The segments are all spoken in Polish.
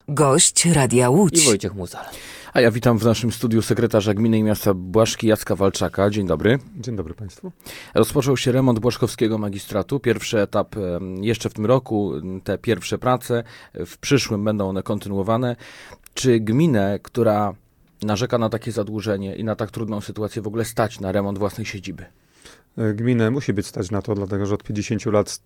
Gość Radia Łódź. I Wojciech Muzal. A ja witam w naszym studiu sekretarza Gminy i Miasta Błaszki Jacka Walczaka. Dzień dobry. Dzień dobry Państwu. Rozpoczął się remont Błaszkowskiego Magistratu. Pierwszy etap jeszcze w tym roku. Te pierwsze prace w przyszłym będą one kontynuowane. Czy gminę, która narzeka na takie zadłużenie i na tak trudną sytuację, w ogóle stać na remont własnej siedziby? Gminę musi być stać na to, dlatego że od 50 lat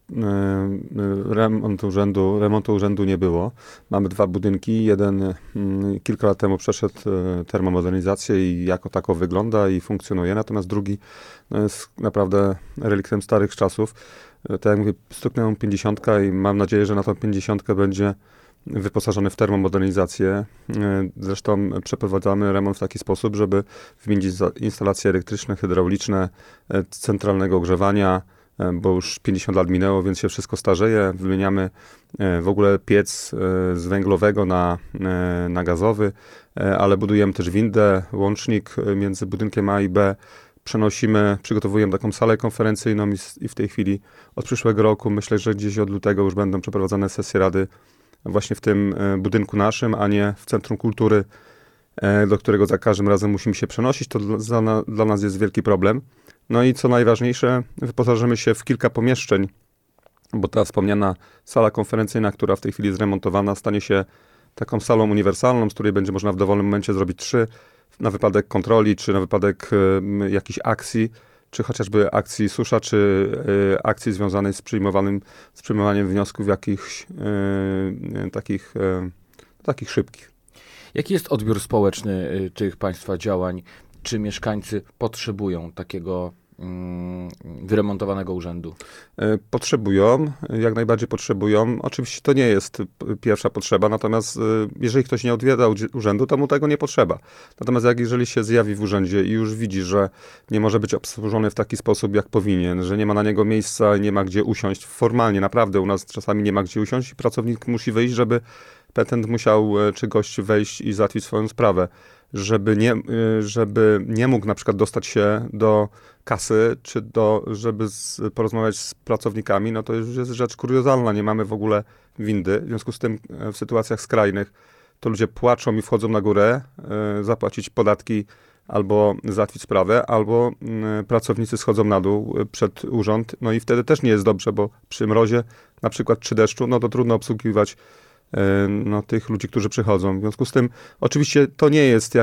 remontu urzędu nie było. Mamy dwa budynki. Jeden kilka lat temu przeszedł termomodernizację i jako tako wygląda i funkcjonuje. Natomiast drugi jest naprawdę reliktem starych czasów. Tak jak mówię, stuknęła 50 i mam nadzieję, że na tą 50 będzie wyposażony w termomodernizację. Zresztą przeprowadzamy remont w taki sposób, żeby wymienić instalacje elektryczne, hydrauliczne, centralnego ogrzewania, bo już 50 lat minęło, więc się wszystko starzeje. Wymieniamy w ogóle piec z węglowego na gazowy, ale budujemy też windę, łącznik między budynkiem A i B. Przygotowujemy taką salę konferencyjną i w tej chwili od przyszłego roku, myślę, że gdzieś od lutego już będą przeprowadzane sesje rady właśnie w tym budynku naszym, a nie w Centrum Kultury, do którego za każdym razem musimy się przenosić. To dla nas jest wielki problem. No i co najważniejsze, wyposażymy się w kilka pomieszczeń, bo ta wspomniana sala konferencyjna, która w tej chwili jest zremontowana, stanie się taką salą uniwersalną, z której będzie można w dowolnym momencie zrobić 3 na wypadek kontroli, czy na wypadek jakichś akcji, czy chociażby akcji susza, czy akcji związanej z przyjmowaniem wniosków jakichś takich szybkich. Jaki jest odbiór społeczny tych Państwa działań? Czy mieszkańcy potrzebują takiego wyremontowanego urzędu? Potrzebują, jak najbardziej potrzebują. Oczywiście to nie jest pierwsza potrzeba, natomiast jeżeli ktoś nie odwiedza urzędu, to mu tego nie potrzeba. Natomiast jeżeli się zjawi w urzędzie i już widzi, że nie może być obsłużony w taki sposób, jak powinien, że nie ma na niego miejsca, nie ma gdzie usiąść, formalnie naprawdę u nas czasami nie ma gdzie usiąść i pracownik musi wyjść, żeby petent musiał, czy gość wejść i załatwić swoją sprawę. Żeby nie mógł na przykład dostać się do kasy, czy żeby porozmawiać z pracownikami, no to już jest rzecz kuriozalna. Nie mamy w ogóle windy. W związku z tym w sytuacjach skrajnych to ludzie płaczą i wchodzą na górę, zapłacić podatki albo załatwić sprawę, albo pracownicy schodzą na dół przed urząd. No i wtedy też nie jest dobrze, bo przy mrozie, na przykład przy deszczu, no to trudno obsługiwać tych ludzi, którzy przychodzą. W związku z tym oczywiście to nie jest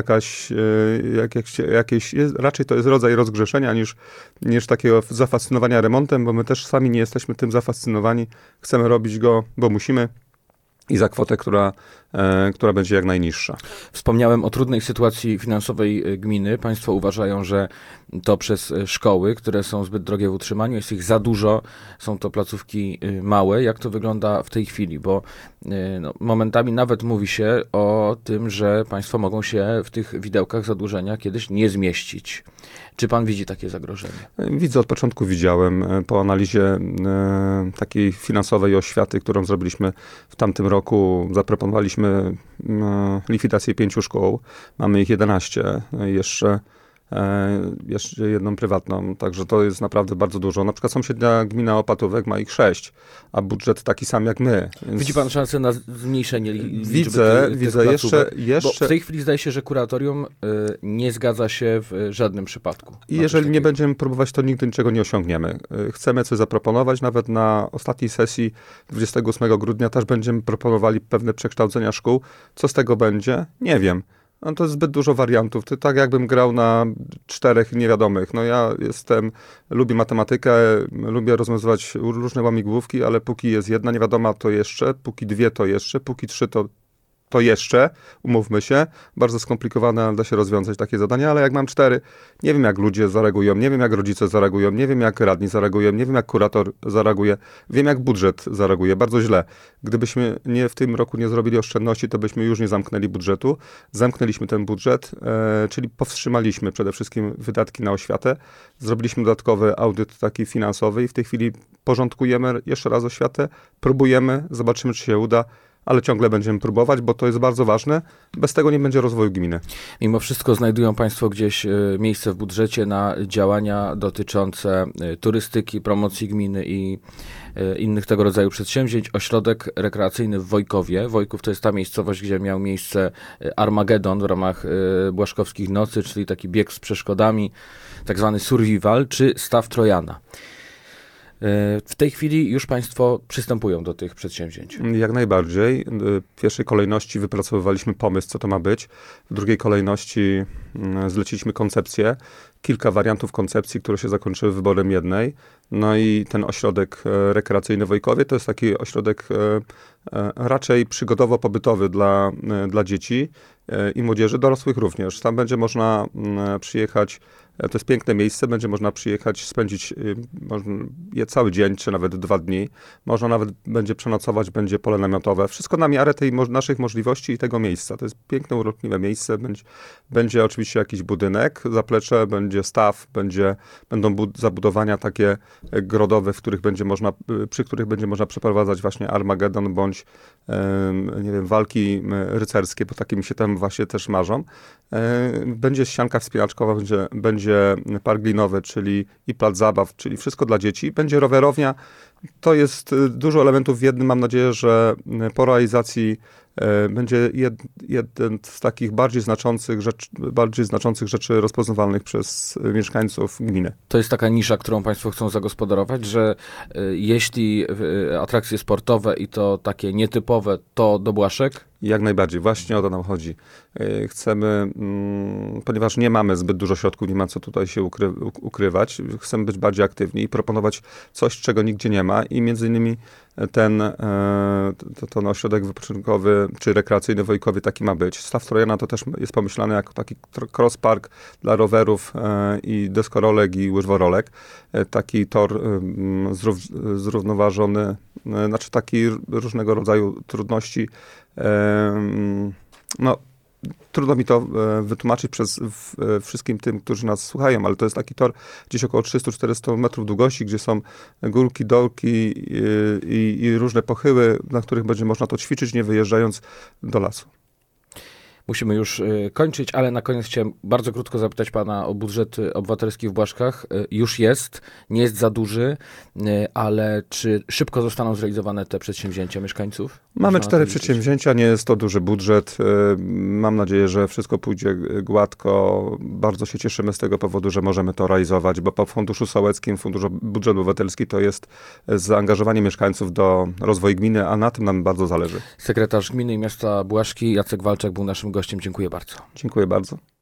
raczej to jest rodzaj rozgrzeszenia niż takiego zafascynowania remontem, bo my też sami nie jesteśmy tym zafascynowani. Chcemy robić go, bo musimy i za kwotę, która będzie jak najniższa. Wspomniałem o trudnej sytuacji finansowej gminy. Państwo uważają, że to przez szkoły, które są zbyt drogie w utrzymaniu, jest ich za dużo, są to placówki małe. Jak to wygląda w tej chwili? Bo momentami nawet mówi się o tym, że państwo mogą się w tych widełkach zadłużenia kiedyś nie zmieścić. Czy pan widzi takie zagrożenie? Widzę, od początku widziałem. Po analizie takiej finansowej oświaty, którą zrobiliśmy w tamtym roku, zaproponowaliśmy likwidację 5 szkół. Mamy ich 11. Jeszcze jedną prywatną, także to jest naprawdę bardzo dużo. Na przykład sąsiednia gmina Opatówek ma ich 6, a budżet taki sam jak my. Więc widzi pan szansę na zmniejszenie liczby Widzę jeszcze. Bo w tej chwili zdaje się, że kuratorium nie zgadza się w żadnym przypadku. I jeżeli nie będziemy próbować, to nigdy niczego nie osiągniemy. Chcemy coś zaproponować, nawet na ostatniej sesji 28 grudnia też będziemy proponowali pewne przekształcenia szkół. Co z tego będzie? Nie wiem. No to jest zbyt dużo wariantów. To tak jakbym grał na 4 niewiadomych. No ja lubię matematykę, lubię rozwiązywać różne łamigłówki, ale póki jest jedna niewiadoma, to jeszcze, póki 2 to jeszcze, póki 3 to jeszcze, umówmy się, bardzo skomplikowane, ale da się rozwiązać takie zadania, ale jak mam 4, nie wiem jak ludzie zareagują, nie wiem jak rodzice zareagują, nie wiem jak radni zareagują, nie wiem jak kurator zareaguje, wiem jak budżet zareaguje, bardzo źle. Gdybyśmy w tym roku nie zrobili oszczędności, to byśmy już nie zamknęli budżetu. Zamknęliśmy ten budżet, czyli powstrzymaliśmy przede wszystkim wydatki na oświatę, zrobiliśmy dodatkowy audyt taki finansowy i w tej chwili porządkujemy jeszcze raz oświatę, próbujemy, zobaczymy czy się uda, ale ciągle będziemy próbować, bo to jest bardzo ważne. Bez tego nie będzie rozwoju gminy. Mimo wszystko znajdują Państwo gdzieś miejsce w budżecie na działania dotyczące turystyki, promocji gminy i innych tego rodzaju przedsięwzięć. Ośrodek rekreacyjny w Wojkowie. Wojków to jest ta miejscowość, gdzie miał miejsce Armagedon w ramach Błaszkowskich Nocy, czyli taki bieg z przeszkodami, tak zwany survival, czy staw Trojana. W tej chwili już Państwo przystępują do tych przedsięwzięć. Jak najbardziej. W pierwszej kolejności wypracowywaliśmy pomysł, co to ma być. W drugiej kolejności zleciliśmy koncepcję. Kilka wariantów koncepcji, które się zakończyły wyborem jednej. No i ten ośrodek rekreacyjny w Wojkowie to jest taki ośrodek raczej przygodowo-pobytowy dla dzieci i młodzieży, dorosłych również. Tam będzie można przyjechać, to jest piękne miejsce, będzie można przyjechać, spędzić cały dzień, czy nawet 2 dni. Można nawet będzie przenocować, będzie pole namiotowe. Wszystko na miarę tej naszych możliwości i tego miejsca. To jest piękne, urokliwe miejsce. Będzie oczywiście jakiś budynek, zaplecze, będzie staw, będą zabudowania takie grodowe, przy których będzie można przeprowadzać właśnie Armagedon bądź nie wiem, walki rycerskie, bo takie mi się tam właśnie też marzą. Będzie ścianka wspinaczkowa, będzie park linowy, czyli i plac zabaw, czyli wszystko dla dzieci. Będzie rowerownia. To jest dużo elementów w jednym. Mam nadzieję, że po realizacji będzie jeden z takich bardziej znaczących rzeczy rozpoznawalnych przez mieszkańców gminy. To jest taka nisza, którą Państwo chcą zagospodarować, że jeśli atrakcje sportowe i to takie nietypowe, to do Błaszek? Jak najbardziej. Właśnie o to nam chodzi. Chcemy, ponieważ nie mamy zbyt dużo środków, nie ma co tutaj się ukrywać, chcemy być bardziej aktywni i proponować coś, czego nigdzie nie ma i między innymi ten ośrodek wypoczynkowy czy rekreacyjny w Wojkowie taki ma być. Staw Trojana to też jest pomyślany jako taki cross park dla rowerów i deskorolek i łyżworolek. Taki tor zrównoważony, znaczy taki różnego rodzaju trudności. No, trudno mi to wytłumaczyć wszystkim tym, którzy nas słuchają, ale to jest taki tor gdzieś około 300-400 metrów długości, gdzie są górki, dołki i różne pochyły, na których będzie można to ćwiczyć, nie wyjeżdżając do lasu. Musimy już kończyć, ale na koniec chciałem bardzo krótko zapytać pana o budżet obywatelski w Błaszkach. Już jest, nie jest za duży, ale czy szybko zostaną zrealizowane te przedsięwzięcia mieszkańców? Mamy 4 przedsięwzięcia, nie jest to duży budżet. Mam nadzieję, że wszystko pójdzie gładko. Bardzo się cieszymy z tego powodu, że możemy to realizować, bo po Funduszu Sołeckim, budżet obywatelski to jest zaangażowanie mieszkańców do rozwoju gminy, a na tym nam bardzo zależy. Sekretarz Gminy i Miasta Błaszki Jacek Walczak był naszym gościem. Dziękuję bardzo. Dziękuję bardzo.